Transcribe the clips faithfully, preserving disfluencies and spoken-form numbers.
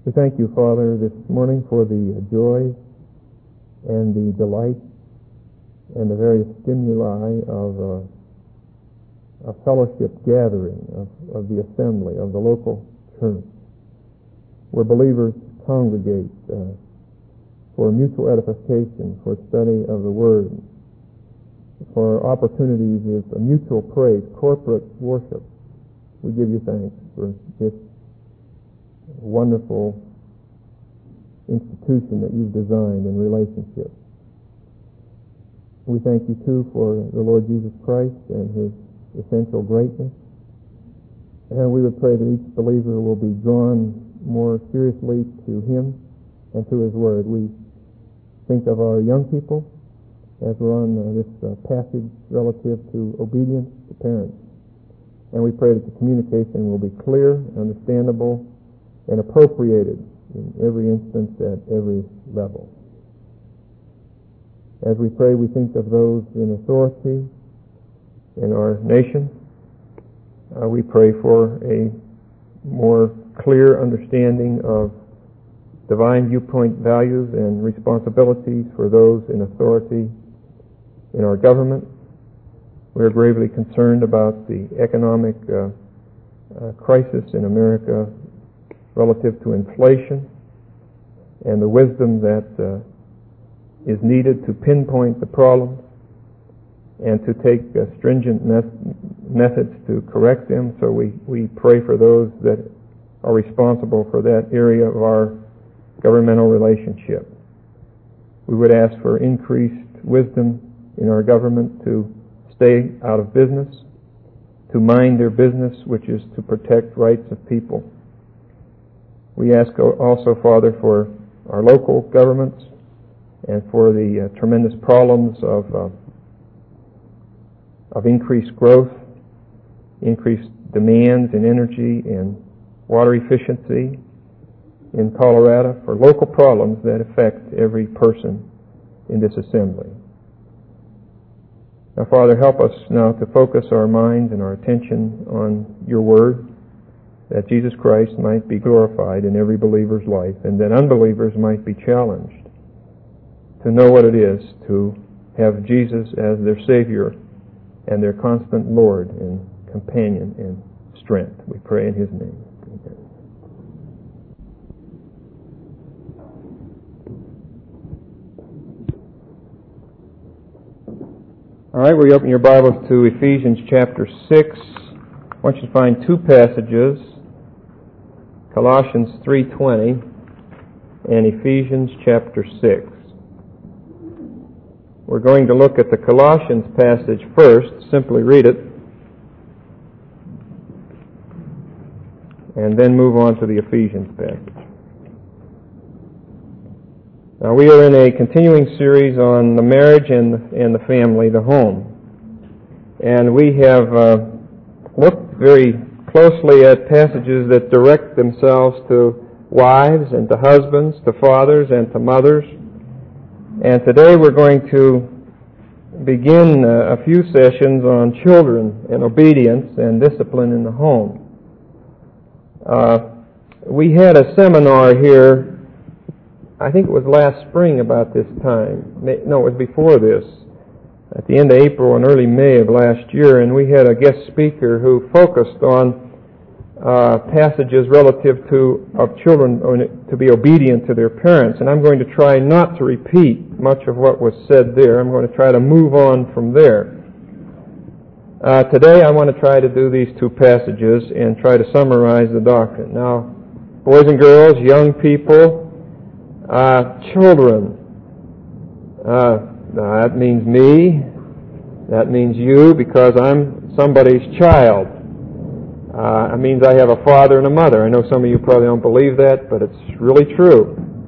We thank you, Father, this morning for the joy and the delight and the various stimuli of uh, a fellowship gathering, of, of the assembly, of the local church, where believers congregate uh, for mutual edification, for study of the Word, for opportunities of mutual praise, corporate worship. We give you thanks for this wonderful institution that you've designed in relationship. We thank you, too, for the Lord Jesus Christ and His essential greatness. And we would pray that each believer will be drawn more seriously to Him and to His Word. We think of our young people as we're on uh, this uh, passage relative to obedience to parents. And we pray that the communication will be clear, understandable, and appropriated in every instance at every level. As we pray, we think of those in authority in our nation. Uh, we pray for a more clear understanding of divine viewpoint values and responsibilities for those in authority in our government. We are gravely concerned about the economic uh, uh, crisis in America relative to inflation and the wisdom that uh, is needed to pinpoint the problems and to take uh, stringent mes- methods to correct them. So we, we pray for those that are responsible for that area of our governmental relationship. We would ask for increased wisdom in our government to stay out of business, to mind their business, which is to protect rights of people. We ask also, Father, for our local governments and for the uh, tremendous problems of uh, of increased growth, increased demands in energy and water efficiency in Colorado, for local problems that affect every person in this assembly. Now, Father, help us now to focus our minds and our attention on your Word, that Jesus Christ might be glorified in every believer's life, and that unbelievers might be challenged to know what it is to have Jesus as their Savior and their constant Lord and companion and strength. We pray in His name. Amen. All right, we open your Bibles to Ephesians chapter six. I want you to find two passages, Colossians three twenty and Ephesians chapter six. We're going to look at the Colossians passage first, simply read it, and then move on to the Ephesians passage. Now, we are in a continuing series on the marriage and the, and the family, the home. And we have uh, looked very closely at passages that direct themselves to wives and to husbands, to fathers and to mothers. And today we're going to begin uh, a few sessions on children and obedience and discipline in the home. Uh, we had a seminar here, I think it was last spring about this time. No, it was before this, at the end of April and early May of last year, and we had a guest speaker who focused on uh, passages relative to of children to be obedient to their parents. And I'm going to try not to repeat much of what was said there. I'm going to try to move on from there. Uh, today I want to try to do these two passages and try to summarize the doctrine. Now, boys and girls, young people, Uh, children, uh, that means me, that means you, because I'm somebody's child. Uh, it means I have a father and a mother. I know some of you probably don't believe that, but it's really true.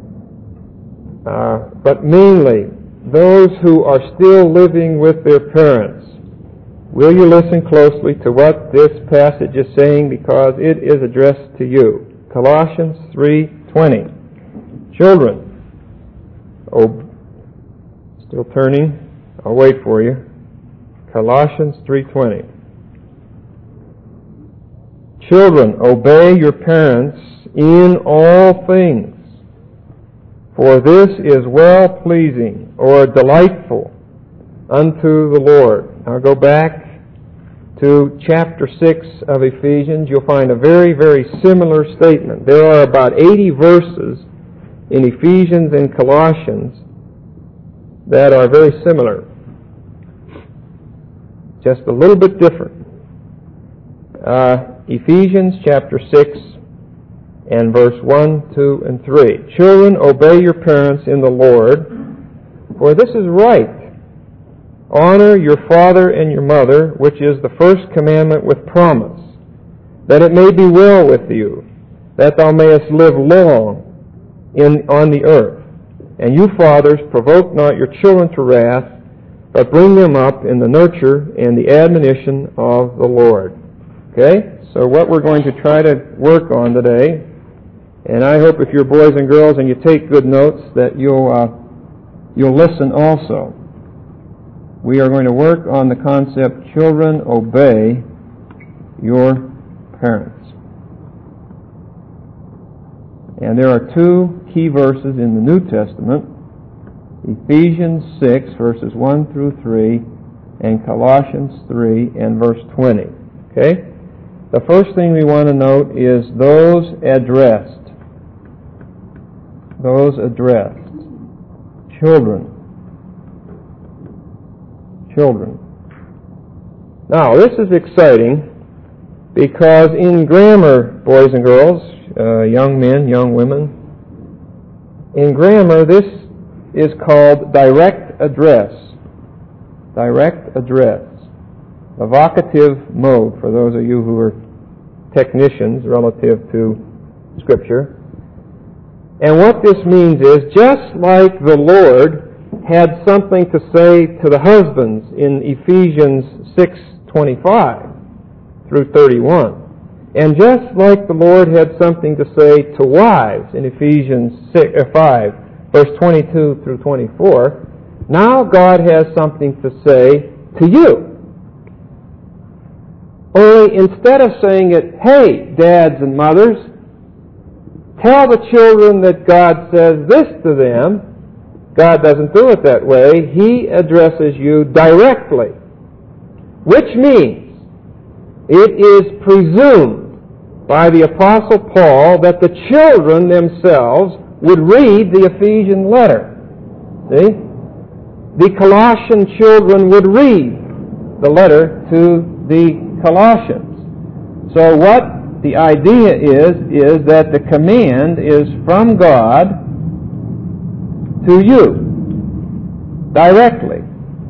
Uh, but mainly, those who are still living with their parents. Will you listen closely to what this passage is saying, because it is addressed to you. Colossians three twenty. Children, oh, still turning, I'll wait for you. Colossians three twenty. Children, obey your parents in all things. For this is well-pleasing or delightful unto the Lord. Now go back to chapter six of Ephesians. You'll find a very, very similar statement. There are about eighty verses in Ephesians and Colossians that are very similar, just a little bit different. Uh, Ephesians chapter six and verse one, two, and three. Children, obey your parents in the Lord, for this is right. Honor your father and your mother, which is the first commandment with promise, that it may be well with you, that thou mayest live long in on the earth. And you fathers, provoke not your children to wrath, but bring them up in the nurture and the admonition of the Lord. Okay? So what we're going to try to work on today, and I hope if you're boys and girls and you take good notes that you'll uh, you'll listen also. We are going to work on the concept, children, obey your parents. And there are two key verses in the New Testament, Ephesians six, verses one through three, and Colossians three and verse twenty. Okay? The first thing we want to note is those addressed. Those addressed. Children. Children. Now, this is exciting because in grammar, boys and girls, uh, young men, young women, in grammar, this is called direct address. Direct address. A vocative mode, for those of you who are technicians relative to Scripture. And what this means is, just like the Lord had something to say to the husbands in Ephesians six twenty-five through thirty-one, and just like the Lord had something to say to wives in Ephesians five, verse twenty-two through twenty-four, now God has something to say to you. Only instead of saying it, hey, dads and mothers, tell the children that God says this to them, God doesn't do it that way. He addresses you directly, which means it is presumed by the Apostle Paul that the children themselves would read the Ephesian letter. See? The Colossian children would read the letter to the Colossians. So what the idea is, is that the command is from God to you, directly.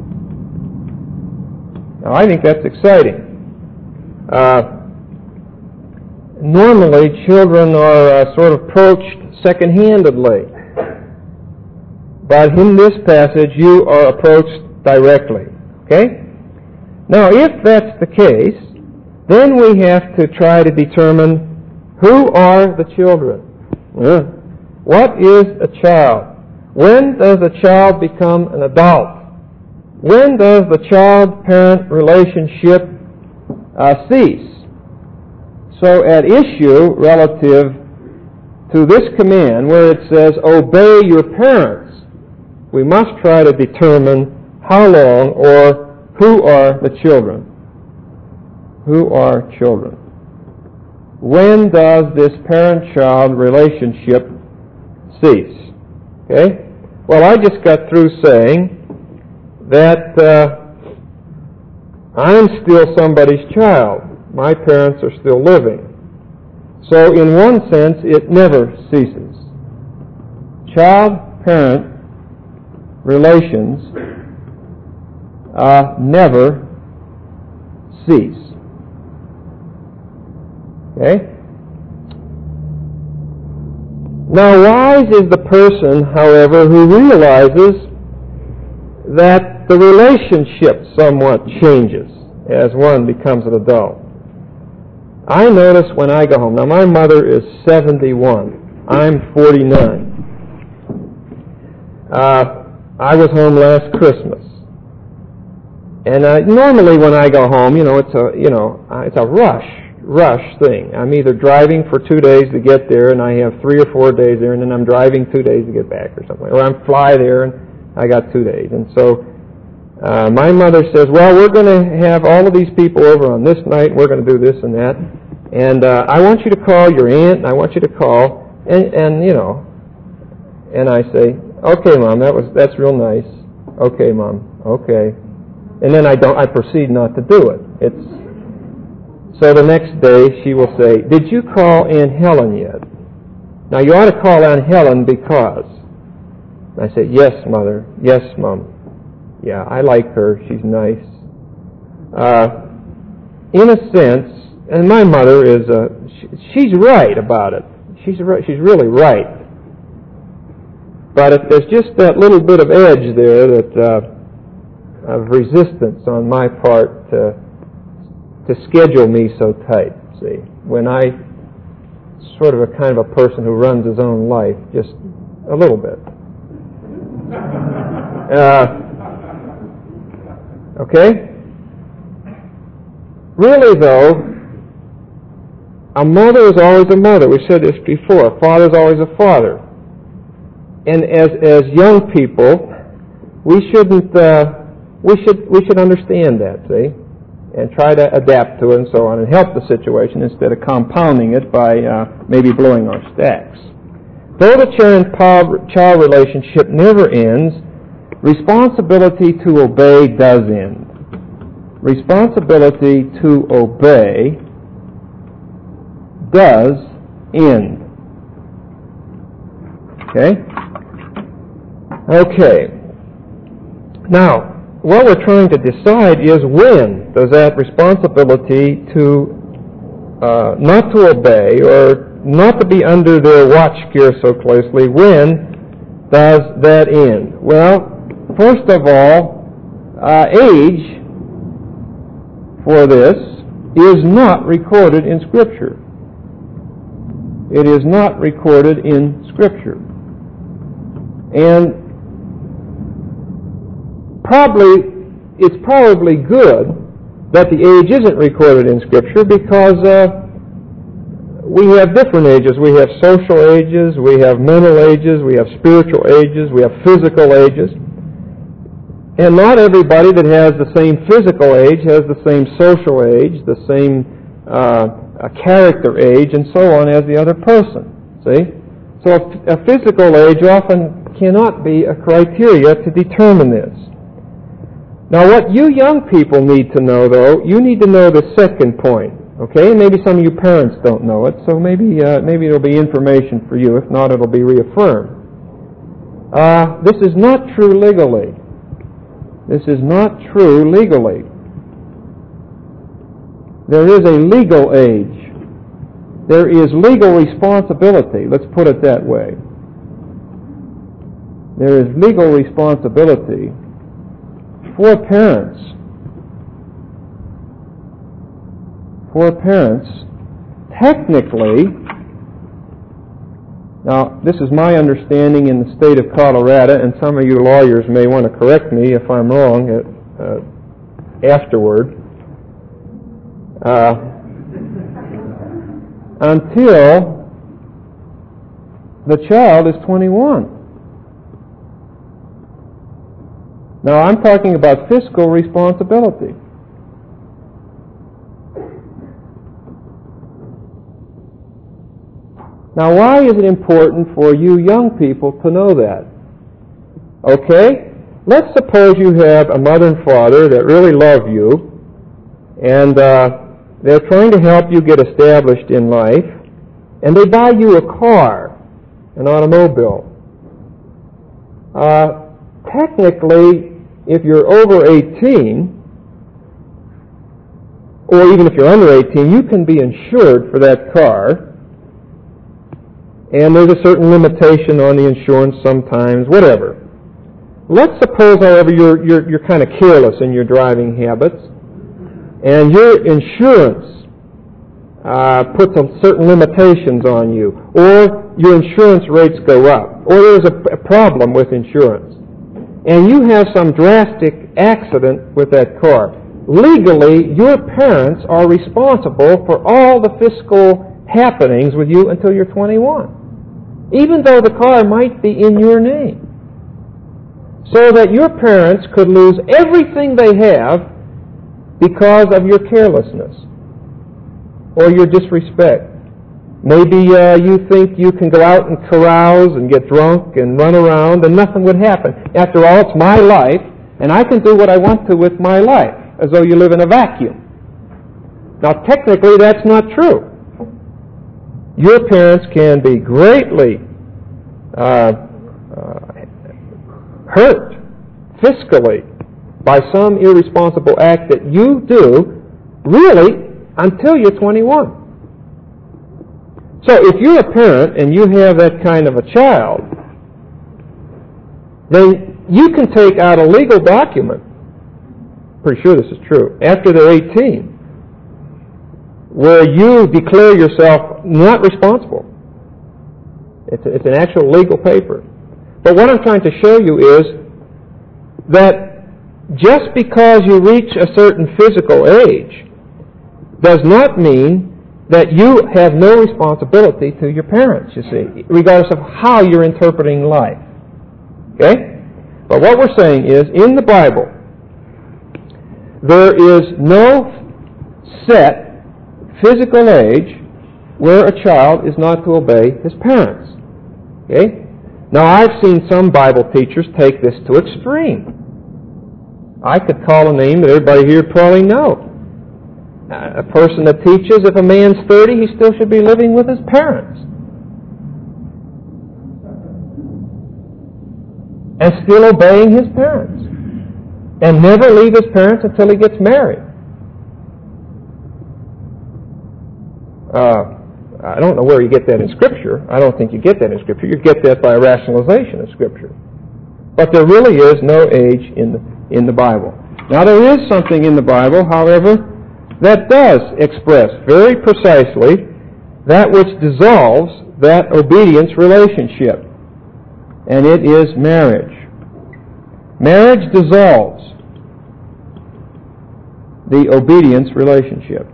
Now, I think that's exciting. Uh, normally, children are uh, sort of approached second-handedly. But in this passage, you are approached directly. Okay? Now, if that's the case, then we have to try to determine who are the children. Uh, what is a child? When does a child become an adult? When does the child-parent relationship uh, cease? So at issue relative to this command where it says, obey your parents, we must try to determine how long or who are the children. Who are children? When does this parent-child relationship cease? Okay? Well, I just got through saying that uh, I'm still somebody's child. My parents are still living. So in one sense, it never ceases. Child-parent relations uh, never cease. Okay? Now, wise is the person, however, who realizes that the relationship somewhat changes as one becomes an adult. I notice when I go home, now my mother is seventy-one, I'm forty-nine. Uh, I was home last Christmas. And uh, normally when I go home, you know, it's a, you know, uh, it's a rush, rush thing. I'm either driving for two days to get there, and I have three or four days there, and then I'm driving two days to get back or something. Or I'm fly there, and I got two days. And so uh, my mother says, well, we're going to have all of these people over on this night, and we're going to do this and that. And uh, I want you to call your aunt, and I want you to call, and, and you know, and I say, okay, Mom, that was that's real nice. Okay, Mom, okay. And then I don't. I proceed not to do it. It's so the next day she will say, did you call Aunt Helen yet? Now you ought to call Aunt Helen because. I say, yes, Mother. Yes, Mom. Yeah, I like her. She's nice. Uh, in a sense, and my mother is, uh, she, she's right about it. She's right, she's really right. But if there's just that little bit of edge there that uh, of resistance on my part to, to schedule me so tight, see, when I sort of a kind of a person who runs his own life, just a little bit. Uh, okay? Really, though, a mother is always a mother. We said this before. A father is always a father. And as as young people, we shouldn't uh, we should we should understand that, see, and try to adapt to it and so on, and help the situation instead of compounding it by uh, maybe blowing our stacks. Though the parent-child relationship never ends, responsibility to obey does end. Responsibility to obey does end. Okay? Okay. Now, what we're trying to decide is when does that responsibility to uh, not to obey or not to be under their watch care so closely, when does that end? Well, first of all, uh, age for this is not recorded in Scripture. It is not recorded in Scripture. And probably, it's probably good that the age isn't recorded in Scripture because uh, we have different ages. We have social ages, we have mental ages, we have spiritual ages, we have physical ages. And not everybody that has the same physical age has the same social age, the same uh, character age, and so on as the other person. See? So a physical age often cannot be a criteria to determine this. Now what you young people need to know, though, you need to know the second point. Okay, maybe some of you parents don't know it, so maybe uh, maybe it'll be information for you. If not, it'll be reaffirmed. Uh, this is not true legally. This is not true legally. There is a legal age. There is legal responsibility. Let's put it that way. There is legal responsibility for parents. For parents, technically, now this is my understanding in the state of Colorado, and some of you lawyers may want to correct me if I'm wrong uh, afterward, uh, until the child is twenty-one. Now I'm talking about fiscal responsibility. Now, why is it important for you young people to know that? Okay, let's suppose you have a mother and father that really love you, and uh, they're trying to help you get established in life, and they buy you a car, an automobile. Uh, technically, if you're over eighteen, or even if you're under eighteen, you can be insured for that car. And there's a certain limitation on the insurance sometimes, whatever. Let's suppose, however, you're, you're, you're kind of careless in your driving habits, and your insurance uh, puts some certain limitations on you, or your insurance rates go up, or there's a, a problem with insurance, and you have some drastic accident with that car. legally, your parents are responsible for all the fiscal happenings with you until you're twenty-one, even though the car might be in your name. So that your parents could lose everything they have because of your carelessness or your disrespect. Maybe uh, you think you can go out and carouse and get drunk and run around and nothing would happen. After all, it's my life, and I can do what I want to with my life, as though you live in a vacuum. Now, technically, that's not true. Your parents can be greatly uh, uh, hurt fiscally by some irresponsible act that you do, really, until you're twenty-one. So if you're a parent and you have that kind of a child, then you can take out a legal document, pretty sure this is true, after they're eighteen, where you declare yourself not responsible. It's, it's an actual legal paper. But what I'm trying to show you is that just because you reach a certain physical age does not mean that you have no responsibility to your parents, you see, regardless of how you're interpreting life. Okay? But what we're saying is, in the Bible, there is no set physical age where a child is not to obey his parents. Okay? Now, I've seen some Bible teachers take this to extreme. I could call a name that everybody here probably knows. A person that teaches if a man's thirty, he still should be living with his parents. And still obeying his parents. And never leave his parents until he gets married. Uh, I don't know where you get that in Scripture. I don't think you get that in Scripture. You get that by a rationalization of Scripture. But there really is no age in the, in the Bible. Now, there is something in the Bible, however, that does express very precisely that which dissolves that obedience relationship. And it is marriage. Marriage dissolves the obedience relationship.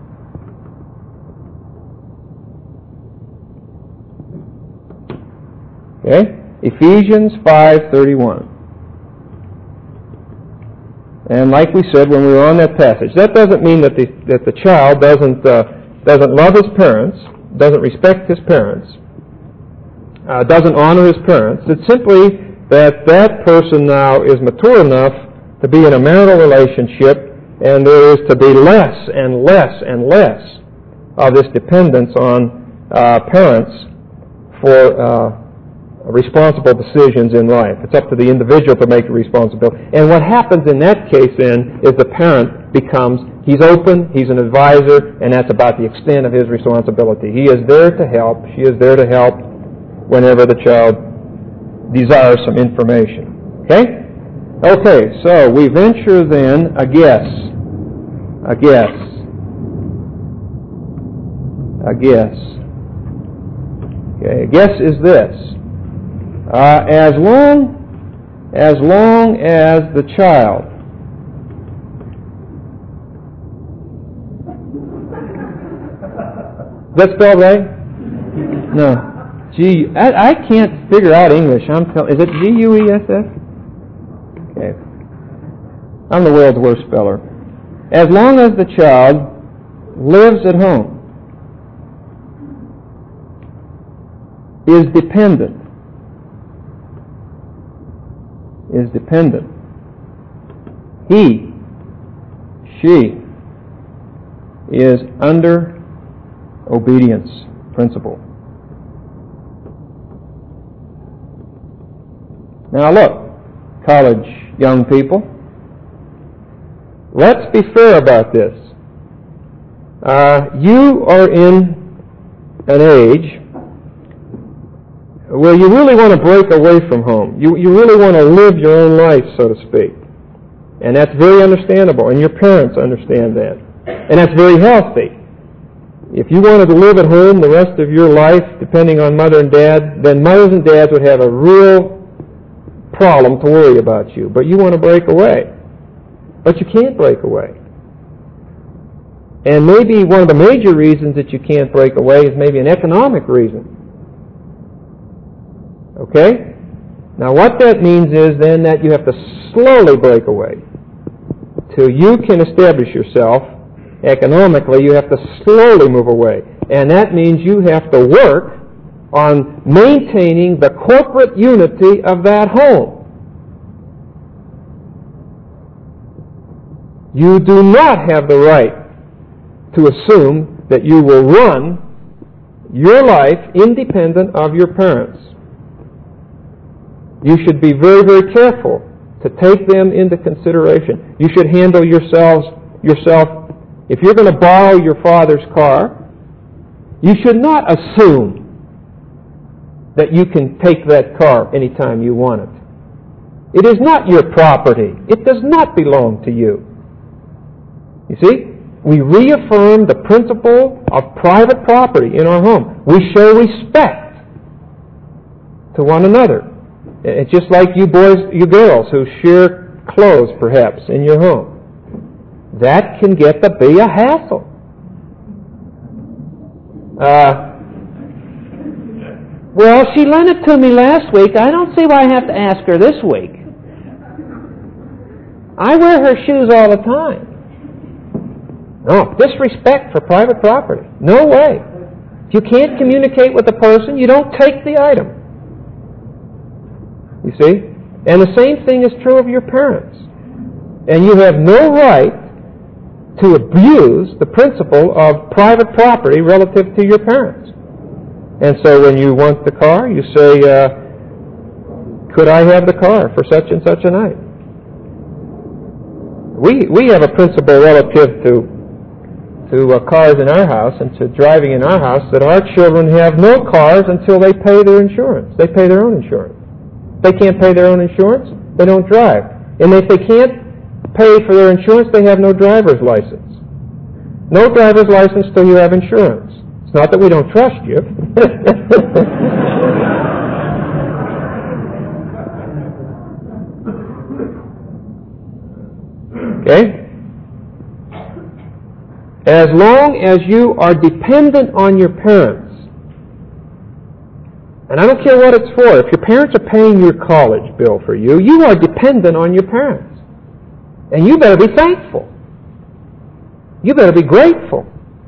Okay? Ephesians five thirty-one. And like we said when we were on that passage, that doesn't mean that the, that the child doesn't, uh, doesn't love his parents, doesn't respect his parents, uh, doesn't honor his parents. It's simply that that person now is mature enough to be in a marital relationship, and there is to be less and less and less of this dependence on uh, parents for uh, responsible decisions in life. It's up to the individual to make a responsibility. And what happens in that case then is the parent becomes, he's open, he's an advisor, and that's about the extent of his responsibility. He is there to help, she is there to help whenever the child desires some information. Okay? Okay, so we venture then a guess. A guess. A guess. Okay, a guess is this. Uh, as long, as long as the child is that spelled right? No. G. I, I can't figure out English. I'm tell, is it G U E S S? Okay. I'm the world's worst speller. As long as the child lives at home, is dependent, is dependent. He, she, is under obedience principle. Now look, college young people, let's be fair about this. Uh, you are in an age where you really want to break away from home. You, you really want to live your own life, so to speak. And that's very understandable, and your parents understand that. And that's very healthy. If you wanted to live at home the rest of your life, depending on mother and dad, then mothers and dads would have a real problem to worry about you. But you want to break away. But you can't break away. And maybe one of the major reasons that you can't break away is maybe an economic reason. Okay? Now what that means is then that you have to slowly break away. Till you can establish yourself economically, you have to slowly move away. And that means you have to work on maintaining the corporate unity of that home. You do not have the right to assume that you will run your life independent of your parents. You should be very, very careful to take them into consideration. You should handle yourselves yourself. If you're going to borrow your father's car, you should not assume that you can take that car anytime you want it. It is not your property. It does not belong to you. You see? We reaffirm the principle of private property in our home. We show respect to one another. It's just like you boys, you girls who share clothes perhaps in your home. That can get to be a hassle. Uh, well, she lent it to me last week. I don't see why I have to ask her this week. I wear her shoes all the time. No, disrespect for private property. No way. If you can't communicate with the person, you don't take the item. You see? And the same thing is true of your parents. And you have no right to abuse the principle of private property relative to your parents. And so when you want the car, you say, uh, could I have the car for such and such a night? We, we have a principle relative to to uh, cars in our house and to driving in our house that our children have no cars until they pay their insurance. They pay their own insurance. If they can't pay their own insurance, they don't drive. And if they can't pay for their insurance, they have no driver's license. No driver's license till you have insurance. It's not that we don't trust you. Okay? As long as you are dependent on your parents, and I don't care what it's for, if your parents are paying your college bill for you, you are dependent on your parents. And you better be thankful. You better be grateful.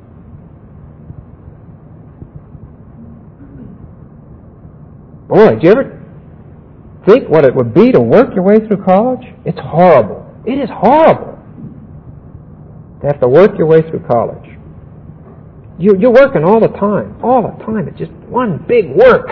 Boy, do you ever think what it would be to work your way through college? It's horrible. It is horrible. You have to work your way through college. You, you're working all the time. All the time. It's just one big work.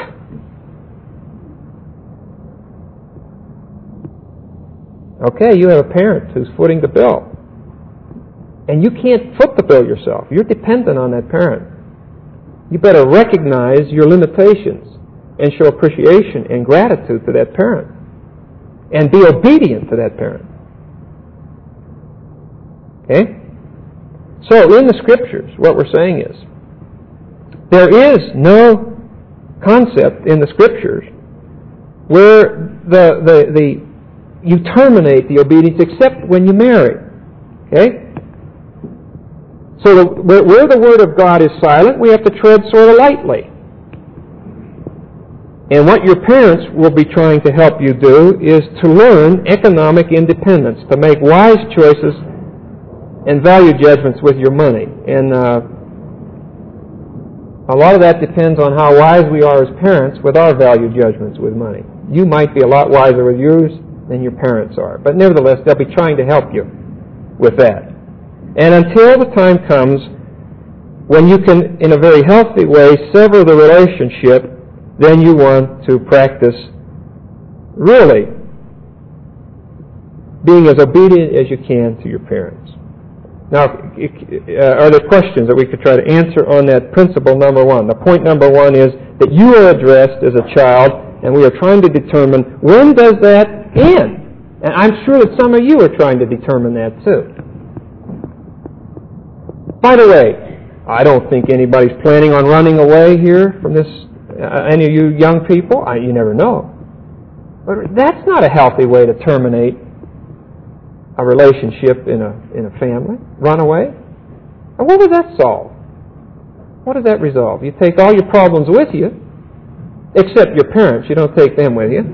Okay, you have a parent who's footing the bill. And you can't foot the bill yourself. You're dependent on that parent. You better recognize your limitations and show appreciation and gratitude to that parent. And be obedient to that parent. Okay? So, in the Scriptures, what we're saying is, there is no concept in the Scriptures where the, the, the you terminate the obedience except when you marry. Okay? So, the, where, where the Word of God is silent, we have to tread sort of lightly. And what your parents will be trying to help you do is to learn economic independence, to make wise choices and value judgments with your money. And uh, a lot of that depends on how wise we are as parents with our value judgments with money. You might be a lot wiser with yours than your parents are. But nevertheless, they'll be trying to help you with that. And until the time comes when you can, in a very healthy way, sever the relationship, then you want to practice really being as obedient as you can to your parents. Now, are there questions that we could try to answer on that principle number one? The point number one is that you are addressed as a child, and we are trying to determine when does that end? And I'm sure that some of you are trying to determine that too. By the way, I don't think anybody's planning on running away here from this, uh, any of you young people. I, you never know. But that's not a healthy way to terminate a relationship in a in a family. Run away? And what does that solve? What does that resolve? You take all your problems with you, except your parents. You don't take them with you.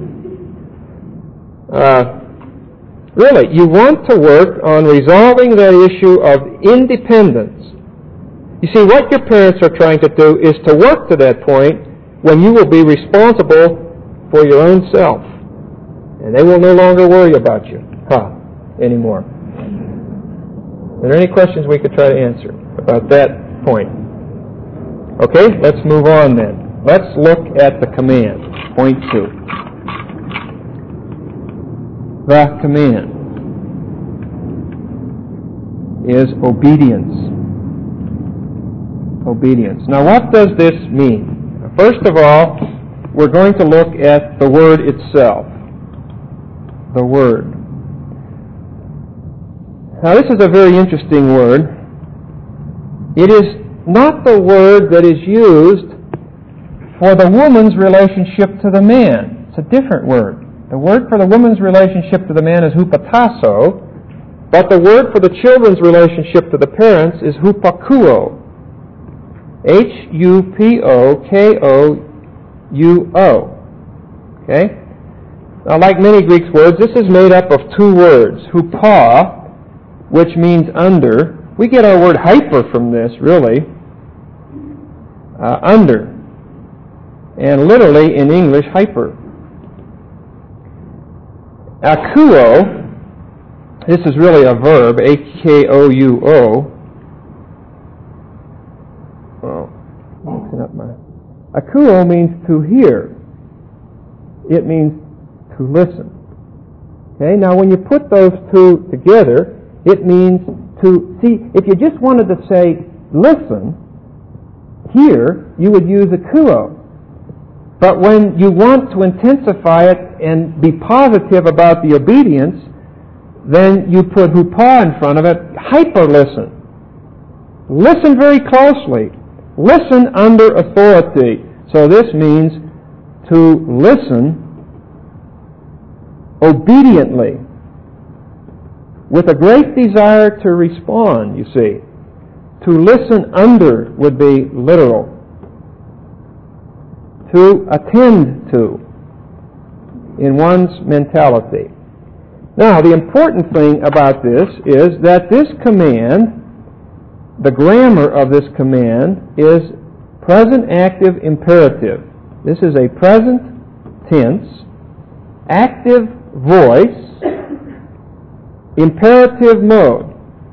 Uh, really, you want to work on resolving that issue of independence. You see, what your parents are trying to do is to work to that point when you will be responsible for your own self. And they will no longer worry about you huh, anymore. Are there any questions we could try to answer about that point? Okay, let's move on then. Let's look at the command. Point two. The command is obedience. Obedience. Now, what does this mean? First of all, we're going to look at the word itself. The word. Now, this is a very interesting word. It is not the word that is used for the woman's relationship to the man. It's a different word. The word for the woman's relationship to the man is hupatasso, but the word for the children's relationship to the parents is hupakuo. H U P O K O U O. Okay? Now, like many Greek words, this is made up of two words. Hupa, which means under. We get our word hyper from this, really. Uh, under. And literally, in English, hyper. Akuo, this is really a verb, A K O U O. Oh, mixing up my... Akuo means to hear. It means to listen. Okay, now when you put those two together, it means to see. If you just wanted to say listen, here you would use akuo. But when you want to intensify it and be positive about the obedience, then you put hupa in front of it, hyper listen. Listen very closely. Listen under authority. So this means to listen obediently, with a great desire to respond, you see. To listen under would be literal. To attend to in one's mentality. Now, the important thing about this is that this command, the grammar of this command, is present active imperative. This is a present tense, active voice, imperative mode.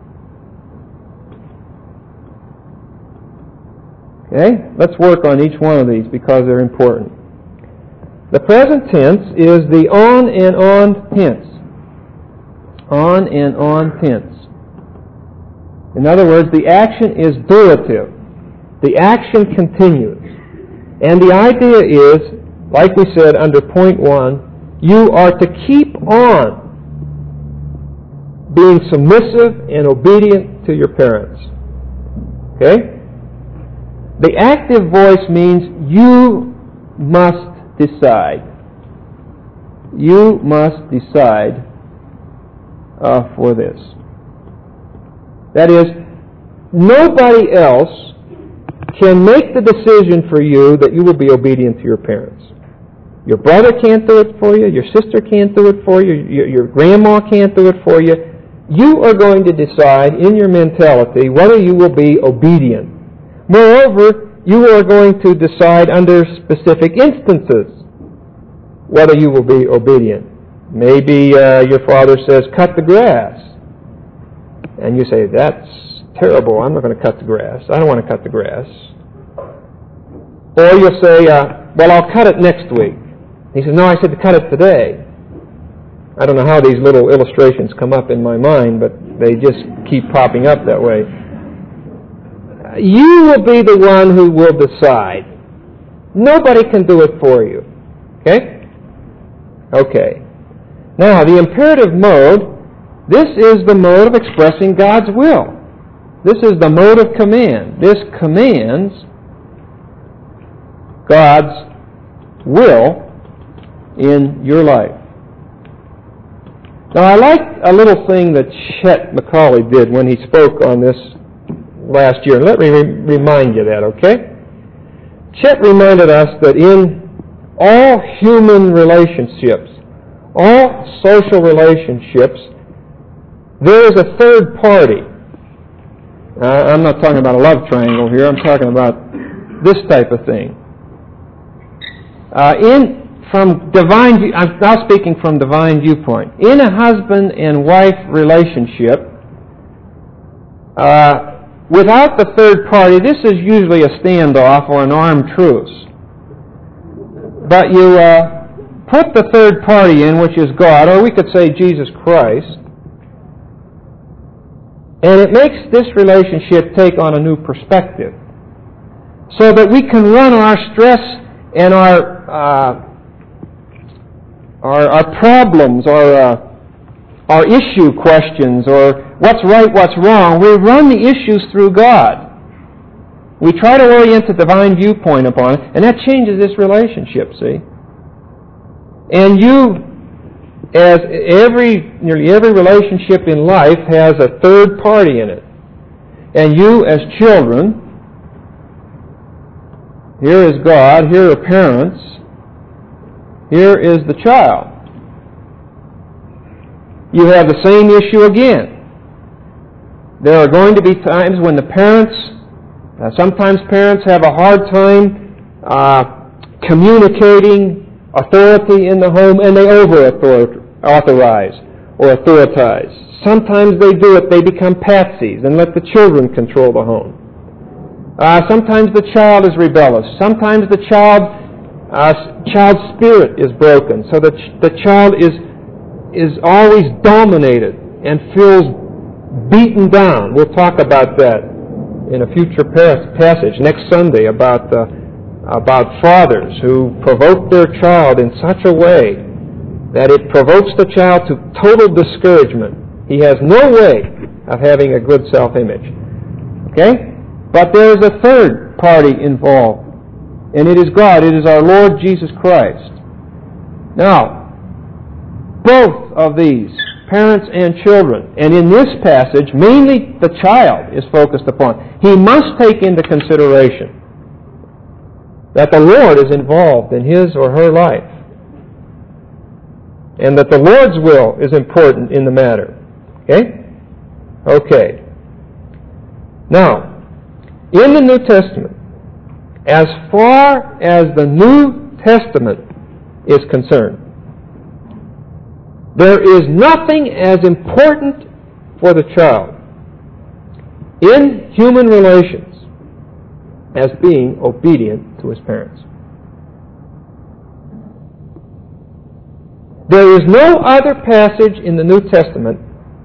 Okay? Let's work on each one of these because they're important. The present tense is the on and on tense. On and on tense. In other words, the action is durative. The action continues. And the idea is, like we said under point one, you are to keep on being submissive and obedient to your parents. Okay? The active voice means you must decide. You must decide uh, for this. That is, nobody else can make the decision for you that you will be obedient to your parents. Your brother can't do it for you. Your sister can't do it for you. Your, your grandma can't do it for you. You are going to decide in your mentality whether you will be obedient. Moreover, you are going to decide under specific instances whether you will be obedient. Maybe uh, your father says, cut the grass. And you say, that's terrible. I'm not going to cut the grass. I don't want to cut the grass. Or you'll say, uh, well, I'll cut it next week. He says, no, I said to cut it today. I don't know how these little illustrations come up in my mind, but they just keep popping up that way. You will be the one who will decide. Nobody can do it for you. Okay? Okay. Now, the imperative mode, this is the mode of expressing God's will. This is the mode of command. This commands God's will in your life. Now, I like a little thing that Chet McCauley did when he spoke on this last year. Let me re- remind you that, okay? Chet reminded us that in all human relationships, all social relationships, there is a third party. Uh, I'm not talking about a love triangle here. I'm talking about this type of thing. Uh, in from divine, I'm now speaking from divine viewpoint. In a husband and wife relationship, uh, without the third party, this is usually a standoff or an armed truce. But you uh, put the third party in, which is God, or we could say Jesus Christ, and it makes this relationship take on a new perspective, so that we can run our stress and our uh, our, our problems, our uh, our issue questions, or what's right, what's wrong. We run the issues through God. We try to orient a divine viewpoint upon it, and that changes this relationship. See, and you, as every nearly every relationship in life has a third party in it, and you, as children. Here is God, here are parents, here is the child. You have the same issue again. There are going to be times when the parents, uh, sometimes parents have a hard time uh, communicating authority in the home, and they over-authorize or authoritize. Sometimes they do it, they become patsies and let the children control the home. Uh, sometimes the child is rebellious. Sometimes the child, uh, child's spirit is broken, so that the child is is always dominated and feels beaten down. We'll talk about that in a future pas- passage next Sunday about uh, about fathers who provoke their child in such a way that it provokes the child to total discouragement. He has no way of having a good self-image. Okay? But there is a third party involved, and it is God. It is our Lord Jesus Christ. Now, both of these, parents and children, and in this passage, mainly the child is focused upon. He must take into consideration that the Lord is involved in his or her life, and that the Lord's will is important in the matter. Okay? Okay. Now, in the New Testament, as far as the New Testament is concerned, there is nothing as important for the child in human relations as being obedient to his parents. There is no other passage in the New Testament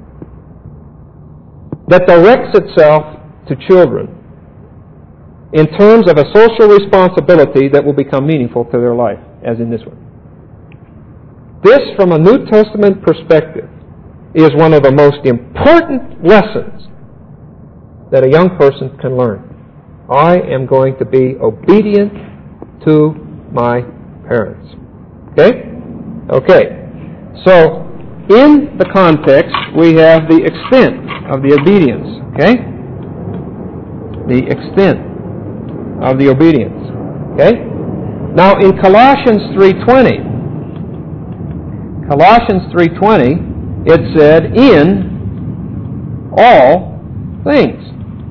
that directs itself to children in terms of a social responsibility that will become meaningful to their life, as in this one. This, from a New Testament perspective, is one of the most important lessons that a young person can learn. I am going to be obedient to my parents. Okay? Okay. So, in the context, we have the extent of the obedience. Okay? The extent of the obedience. Okay? Now, in Colossians three twenty, Colossians three twenty, it said, in all things.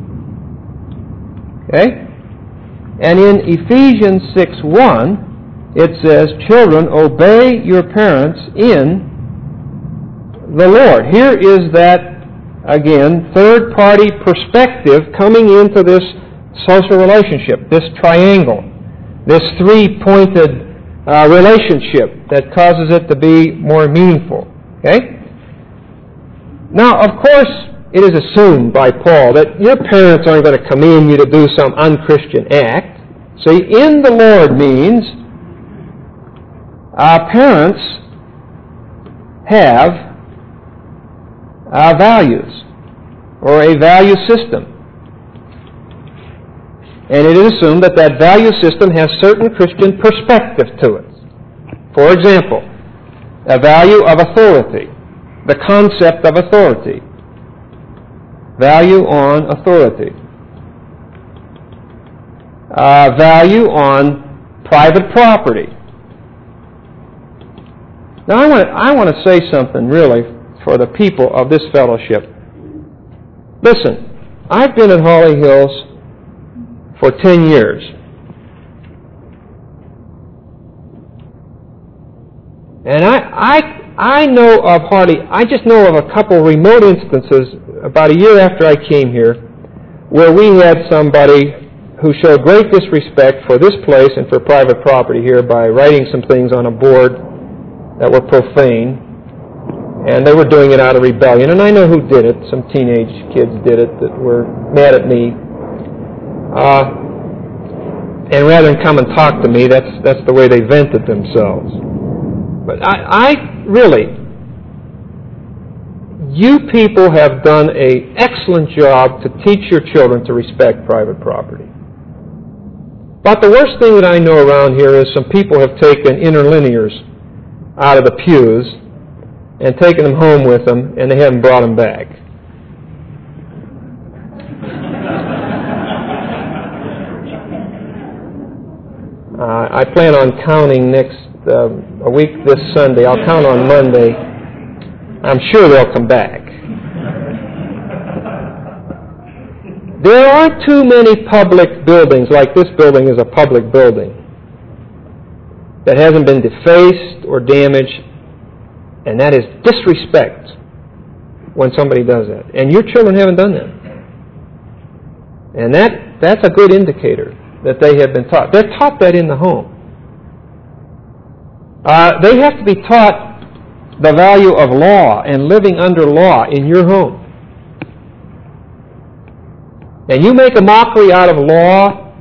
Okay? And in Ephesians six one, it says, children, obey your parents in the Lord. Here is that, again, third-party perspective coming into this social relationship, this triangle, this three-pointed uh, relationship that causes it to be more meaningful. Okay? Now, of course, it is assumed by Paul that your parents aren't going to command you to do some unchristian act. See, in the Lord means our parents have uh, values or a value system. And it is assumed that that value system has certain Christian perspective to it. For example, a value of authority, the concept of authority, value on authority. uh, value on private property. Now, I want to, I want to say something, really, for the people of this fellowship. Listen, I've been at Holly Hills for ten years. And I, I, I know of hardly, I just know of a couple remote instances about a year after I came here where we had somebody who showed great disrespect for this place and for private property here by writing some things on a board that were profane. And they were doing it out of rebellion. And I know who did it. Some teenage kids did it that were mad at me. Uh, and rather than come and talk to me, that's, that's the way they vented themselves. But I, I really, you people have done an excellent job to teach your children to respect private property. But the worst thing that I know around here is some people have taken interlinears out of the pews and taken them home with them, and they haven't brought them back. Uh, I plan on counting next uh, a week this Sunday. I'll count on Monday. I'm sure they'll come back. There aren't too many public buildings, like this building is a public building, that hasn't been defaced or damaged, and that is disrespect when somebody does that. And your children haven't done that. And that that's a good indicator that they have been taught. They're taught that in the home. Uh, they have to be taught the value of law and living under law in your home. And you make a mockery out of law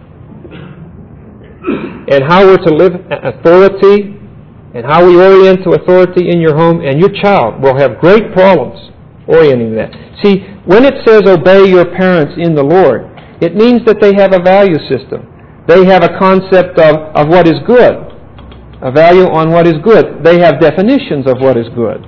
and how we're to live authority and how we orient to authority in your home, and your child will have great problems orienting that. See, when it says obey your parents in the Lord, it means that they have a value system. They have a concept of, of what is good, a value on what is good. They have definitions of what is good.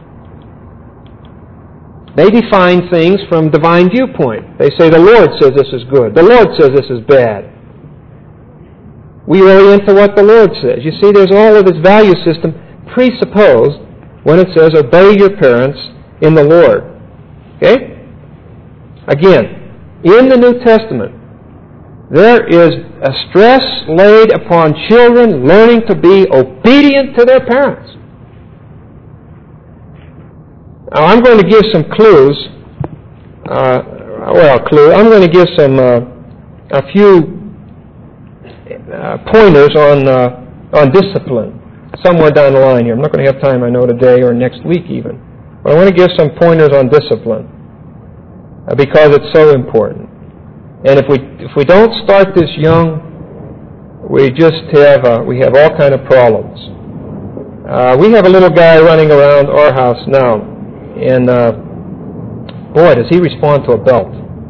They define things from divine viewpoint. They say the Lord says this is good. The Lord says this is bad. We orient to what the Lord says. You see, there's all of this value system presupposed when it says obey your parents in the Lord. Okay? Again, in the New Testament, there is a stress laid upon children learning to be obedient to their parents. Now, I'm going to give some clues. Uh, well, clue. I'm going to give some uh, a few uh, pointers on uh, on discipline somewhere down the line here. I'm not going to have time, I know, today or next week even. But I want to give some pointers on discipline uh, because it's so important. And if we if we don't start this young, we just have uh, we have all kind of problems. Uh, we have a little guy running around our house now, and uh, boy, does he respond to a belt.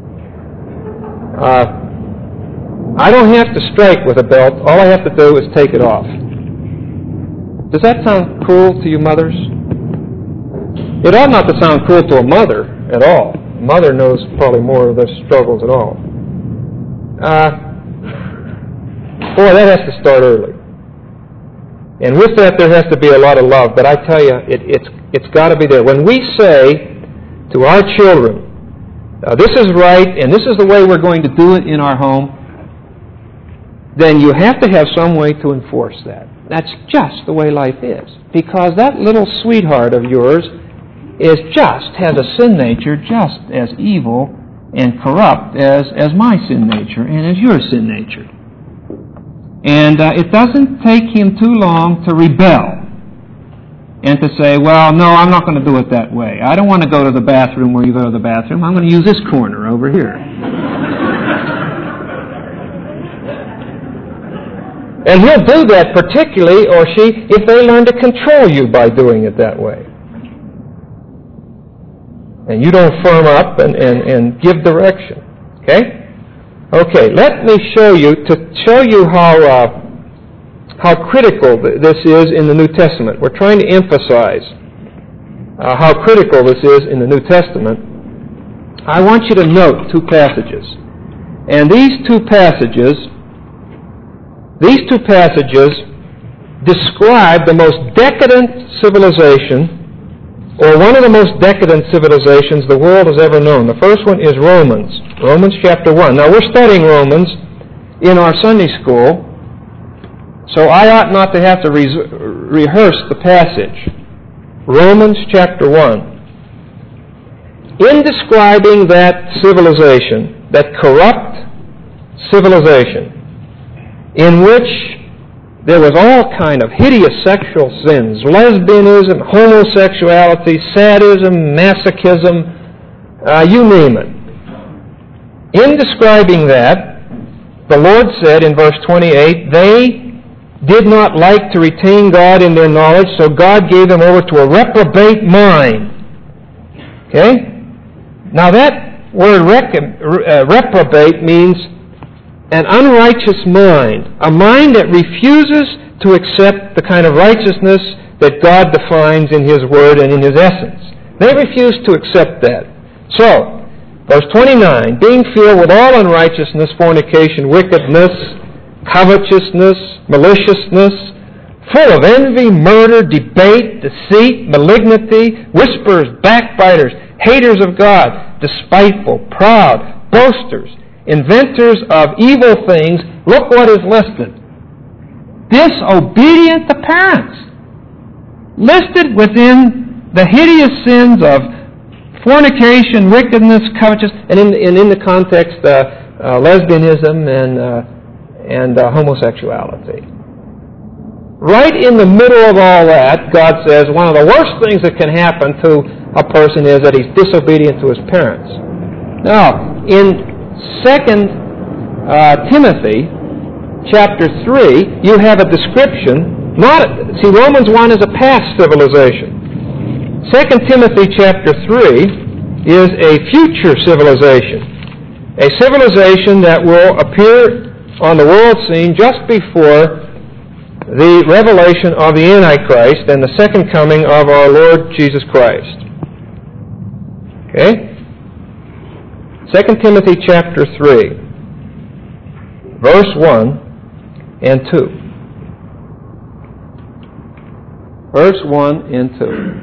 Uh, I don't have to strike with a belt. All I have to do is take it off. Does that sound cruel to you mothers? It ought not to sound cruel to a mother at all. A mother knows probably more of their struggles at all. Uh, boy, that has to start early. And with that, there has to be a lot of love. But I tell you, it, it's it's got to be there. When we say to our children, uh, this is right, and this is the way we're going to do it in our home, then you have to have some way to enforce that. That's just the way life is. Because that little sweetheart of yours is just, has a sin nature just as evil and corrupt as, as my sin nature and as your sin nature. And uh, it doesn't take him too long to rebel and to say, well, no, I'm not going to do it that way. I don't want to go to the bathroom where you go to the bathroom. I'm going to use this corner over here. And he'll do that particularly, or she, if they learn to control you by doing it that way. And you don't firm up and, and, and give direction. Okay? Okay, let me show you, to show you how, uh, how critical this is in the New Testament. We're trying to emphasize uh, how critical this is in the New Testament. I want you to note two passages. And these two passages, these two passages describe the most decadent civilization, or one of the most decadent civilizations the world has ever known. The first one is Romans, Romans chapter one. Now, we're studying Romans in our Sunday school, so I ought not to have to re- rehearse the passage. Romans chapter one. In describing that civilization, that corrupt civilization, in which there was all kind of hideous sexual sins, lesbianism, homosexuality, sadism, masochism, uh, you name it. In describing that, the Lord said in verse twenty-eight, they did not like to retain God in their knowledge, so God gave them over to a reprobate mind. Okay? Now that word rec- uh, reprobate means an unrighteous mind, a mind that refuses to accept the kind of righteousness that God defines in His Word and in His essence. They refuse to accept that. So, verse twenty-nine, being filled with all unrighteousness, fornication, wickedness, covetousness, maliciousness, full of envy, murder, debate, deceit, malignity, whisperers, backbiters, haters of God, despiteful, proud, boasters, inventors of evil things. Look what is listed. Disobedient to parents. Listed within the hideous sins of fornication, wickedness, covetousness, and in, and in the context, uh, uh, lesbianism and, uh, and uh, homosexuality. Right in the middle of all that, God says one of the worst things that can happen to a person is that he's disobedient to his parents. Now, in Second uh, Timothy chapter three, you have a description. Not see, Romans one is a past civilization. Second Timothy chapter three is a future civilization, a civilization that will appear on the world scene just before the revelation of the Antichrist and the second coming of our Lord Jesus Christ. Okay? Second Timothy chapter three, verse one and two. Verse one and two.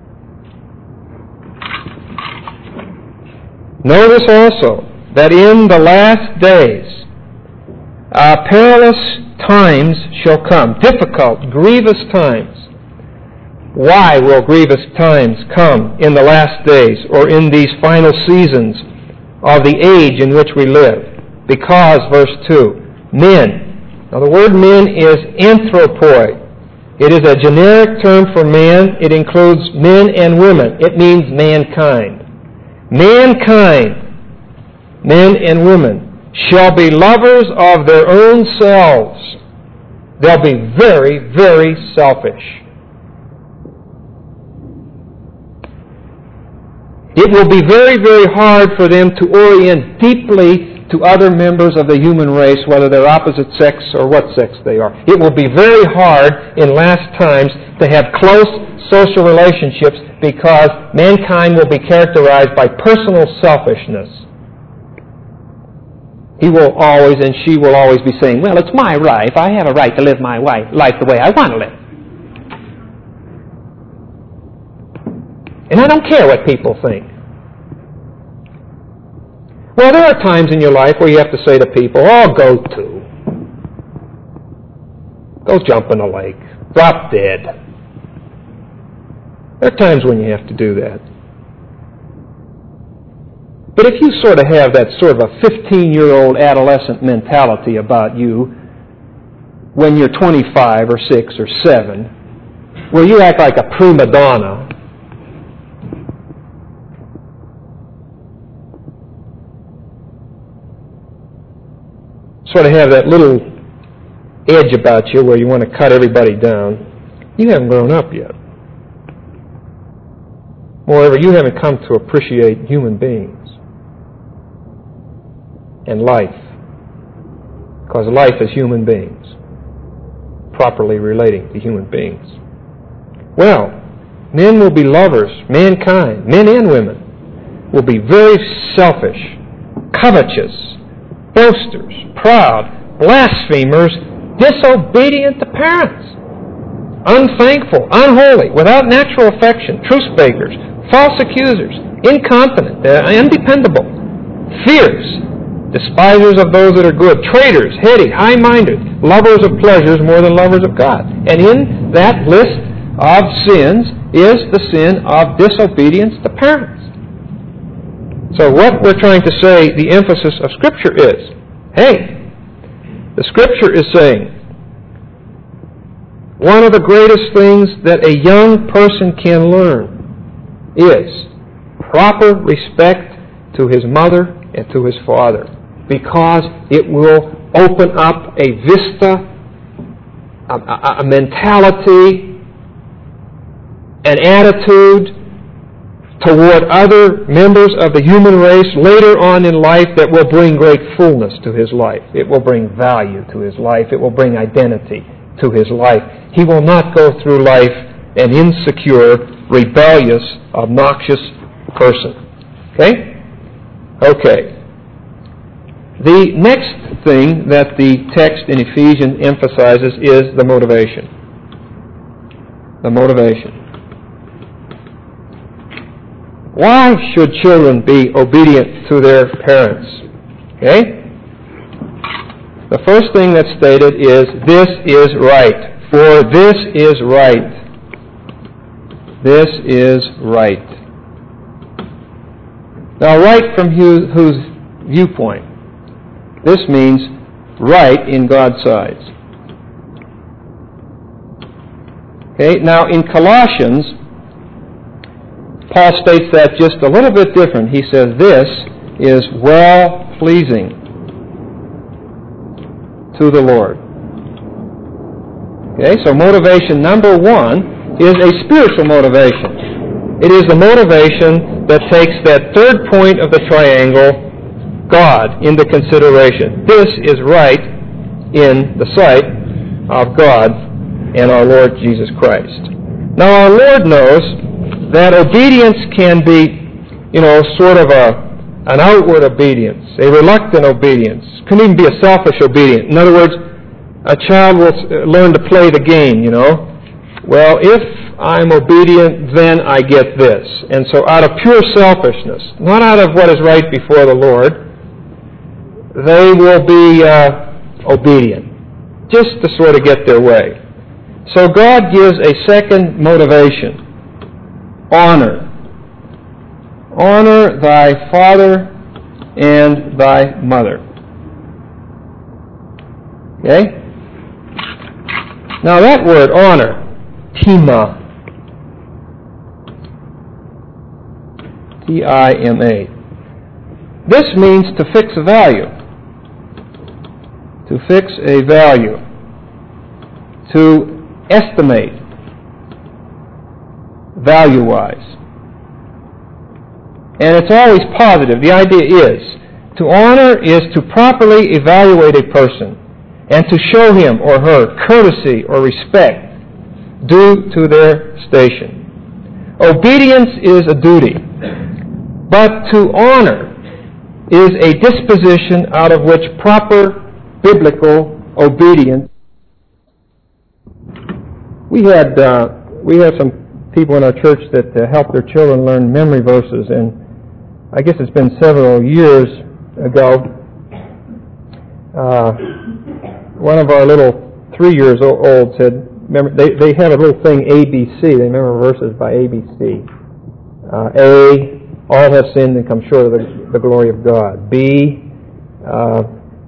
Notice also that in the last days uh, perilous times shall come, difficult, grievous times. Why will grievous times come in the last days or in these final seasons of the age in which we live? Because, verse two, men. Now the word men is anthropoi. It is a generic term for man. It includes men and women. It means mankind. Mankind, men and women, shall be lovers of their own selves. They'll be very, very selfish. It will be very, very hard for them to orient deeply to other members of the human race, whether they're opposite sex or what sex they are. It will be very hard in last times to have close social relationships because mankind will be characterized by personal selfishness. He will always and she will always be saying, well, it's my right. I have a right to live my life the way I want to live. And I don't care what people think. Well, there are times in your life where you have to say to people, oh, go to. Go jump in a lake. Drop dead. There are times when you have to do that. But if you sort of have that sort of a fifteen-year-old adolescent mentality about you when you're twenty-five or six or seven, where you act like a prima donna, sort of have that little edge about you where you want to cut everybody down, you haven't grown up yet. Moreover, you haven't come to appreciate human beings and life, because life is human beings, properly relating to human beings. Well, men will be lovers, mankind, men and women, will be very selfish, covetous, boasters, proud, blasphemers, disobedient to parents, unthankful, unholy, without natural affection, truce breakers, false accusers, incontinent, uh, undependable, fierce, despisers of those that are good, traitors, heady, high-minded, lovers of pleasures more than lovers of God. And in that list of sins is the sin of disobedience to parents. So what we're trying to say, the emphasis of Scripture is, hey, the Scripture is saying, one of the greatest things that a young person can learn is proper respect to his mother and to his father, because it will open up a vista, a, a, a mentality, an attitude toward other members of the human race later on in life that will bring great fullness to his life. It will bring value to his life. It will bring identity to his life. He will not go through life an insecure, rebellious, obnoxious person. Okay? Okay. The next thing that the text in Ephesians emphasizes is the motivation. The motivation. Why should children be obedient to their parents? Okay? The first thing that's stated is, this is right. For this is right. This is right. Now, right from whose, whose viewpoint? This means right in God's eyes. Okay, now in Colossians, Paul states that just a little bit different. He says this is well-pleasing to the Lord. Okay, so motivation number one is a spiritual motivation. It is the motivation that takes that third point of the triangle, God, into consideration. This is right in the sight of God and our Lord Jesus Christ. Now, our Lord knows that obedience can be, you know, sort of a an outward obedience, a reluctant obedience. It can even be a selfish obedience. In other words, a child will learn to play the game, you know. Well, if I'm obedient, then I get this. And so out of pure selfishness, not out of what is right before the Lord, they will be uh, obedient, just to sort of get their way. So God gives a second motivation. Honor. Honor thy father and thy mother. Okay? Now that word, honor, tima, T I M A. This means to fix a value. To fix a value. To estimate value-wise. And it's always positive. The idea is, to honor is to properly evaluate a person and to show him or her courtesy or respect due to their station. Obedience is a duty, but to honor is a disposition out of which proper biblical obedience. We had uh, we have some people in our church that uh, help their children learn memory verses, and I guess it's been several years ago. Uh, one of our little three years old said, remember, they, they have a little thing, A B C. They remember verses by A B C. Uh, A, all have sinned and come short of the, the glory of God. B, uh,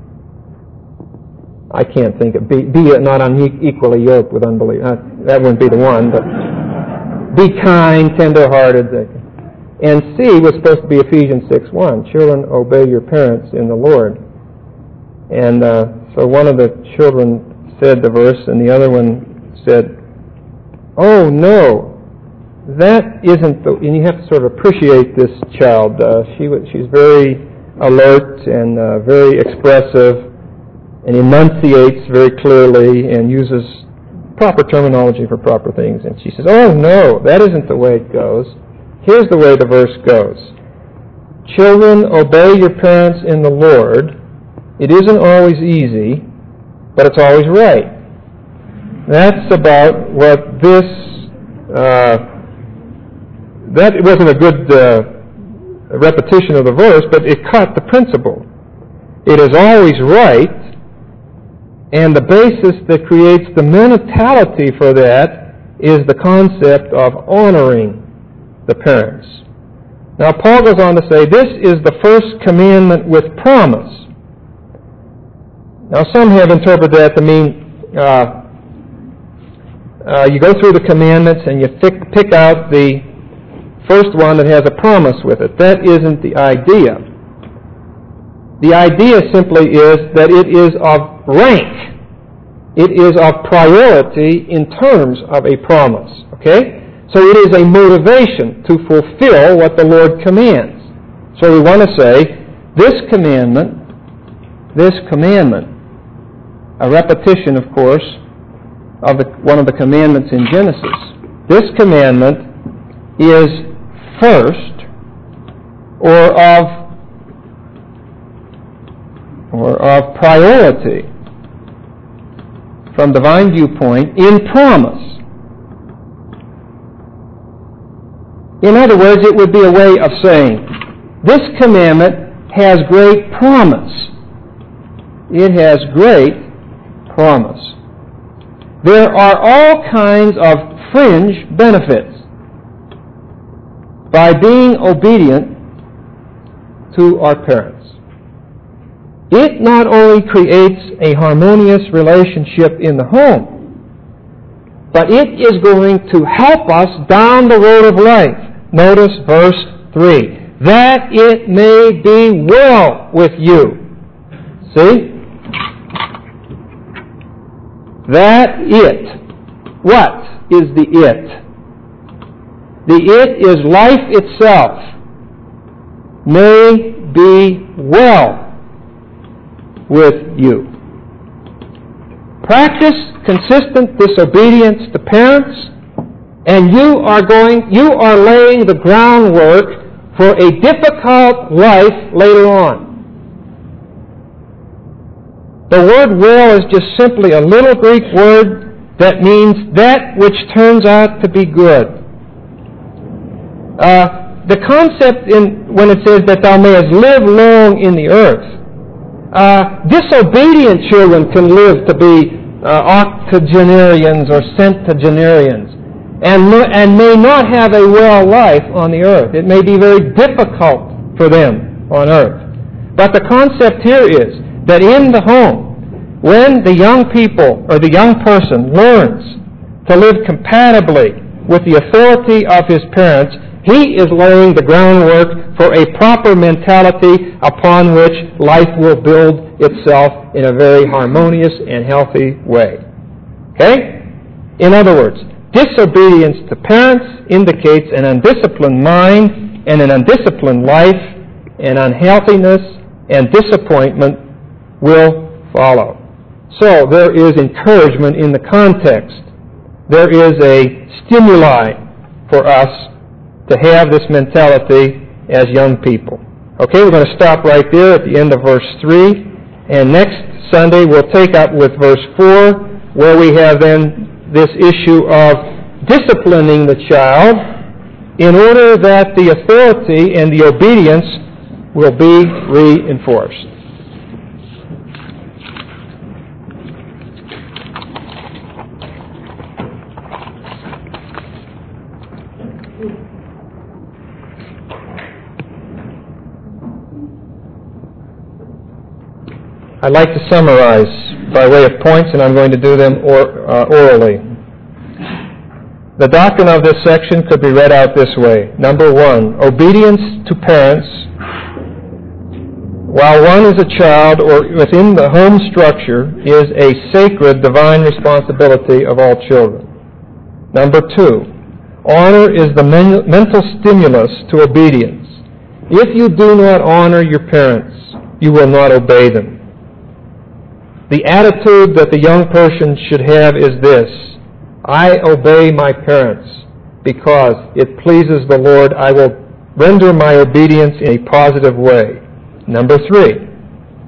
I can't think of B. B, not unequally yoked with unbelief. Uh, that wouldn't be the one, but be kind, tender-hearted. And C was supposed to be Ephesians six one. Children, obey your parents in the Lord. And uh, so one of the children said the verse, and the other one said, oh, no, that isn't the... And you have to sort of appreciate this child. Uh, she She's very alert and uh, very expressive and enunciates very clearly and uses proper terminology for proper things. And she says, oh, no, that isn't the way it goes. Here's the way the verse goes. Children, obey your parents in the Lord, It isn't always easy, but it's always right. That's about what this, uh, that wasn't a good uh, repetition of the verse, but it caught the principle. It is always right, and the basis that creates the mentality for that is the concept of honoring the parents. Now, Paul goes on to say, this is the first commandment with promise. Now, some have interpreted that to mean uh, uh, you go through the commandments and you pick, pick out the first one that has a promise with it. That isn't the idea. The idea simply is that it is of rank. It is of priority in terms of a promise. Okay? So it is a motivation to fulfill what the Lord commands. So we want to say, this commandment, this commandment, a repetition, of course, of the, one of the commandments in Genesis. This commandment is first, or of or of priority from divine viewpoint in promise. In other words, it would be a way of saying, this commandment has great promise. It has great promise. There are all kinds of fringe benefits by being obedient to our parents. It not only creates a harmonious relationship in the home, but it is going to help us down the road of life. Notice verse three. That it may be well with you. See? That it. What is the it? The it is life itself. May be well with you. Practice consistent disobedience to parents, and you are going, you are laying the groundwork for a difficult life later on. The word well is just simply a little Greek word that means that which turns out to be good. Uh, the concept in when it says that thou mayest live long in the earth, uh, disobedient children can live to be uh, octogenarians or centenarians, and and may not have a well life on the earth. It may be very difficult for them on earth. But the concept here is that in the home, when the young people or the young person learns to live compatibly with the authority of his parents, he is laying the groundwork for a proper mentality upon which life will build itself in a very harmonious and healthy way. Okay? In other words, disobedience to parents indicates an undisciplined mind and an undisciplined life, and unhealthiness and disappointment will follow. So there is encouragement in the context. There is a stimuli for us to have this mentality as young people. Okay, we're going to stop right there at the end of verse three, and next Sunday we'll take up with verse four, where we have then this issue of disciplining the child in order that the authority and the obedience will be reinforced. I'd like to summarize by way of points, and I'm going to do them or, uh, orally. The doctrine of this section could be read out this way. Number one, obedience to parents while one is a child or within the home structure is a sacred divine responsibility of all children. Number two, honor is the men- mental stimulus to obedience. If you do not honor your parents, you will not obey them. The attitude that the young person should have is this: I obey my parents because it pleases the Lord. I will render my obedience in a positive way. Number three,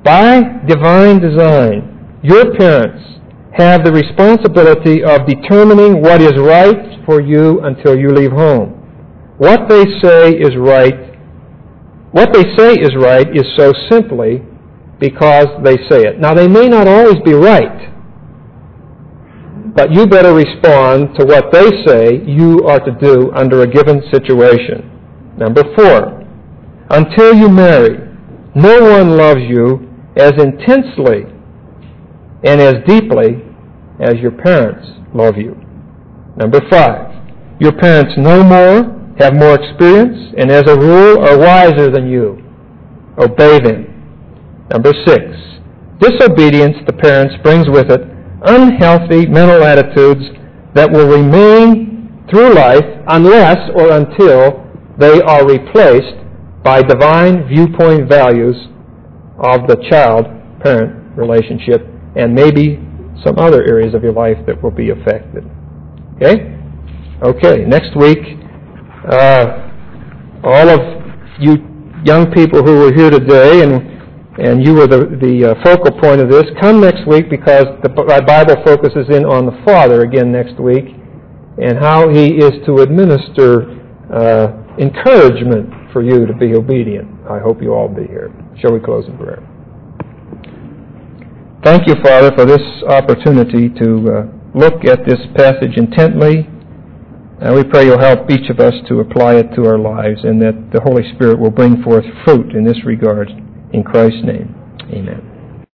By divine design, your parents have the responsibility of determining what is right for you until you leave home. What they say is right, what they say is right is so simply because they say it. Now, they may not always be right, but you better respond to what they say you are to do under a given situation. Number four, until you marry, no one loves you as intensely and as deeply as your parents love you. Number five, your parents know more, have more experience, and as a rule are wiser than you. Obey them. Number six, disobedience to parents brings with it unhealthy mental attitudes that will remain through life unless or until they are replaced by divine viewpoint values of the child-parent relationship and maybe some other areas of your life that will be affected. Okay? Okay, next week, uh, all of you young people who were here today, and and you were the, the uh, focal point of this, come next week because the Bible focuses in on the Father again next week and how He is to administer uh, encouragement for you to be obedient. I hope you all be here. Shall we close in prayer? Thank you, Father, for this opportunity to uh, look at this passage intently. And we pray you'll help each of us to apply it to our lives and that the Holy Spirit will bring forth fruit in this regard. In Christ's name, amen.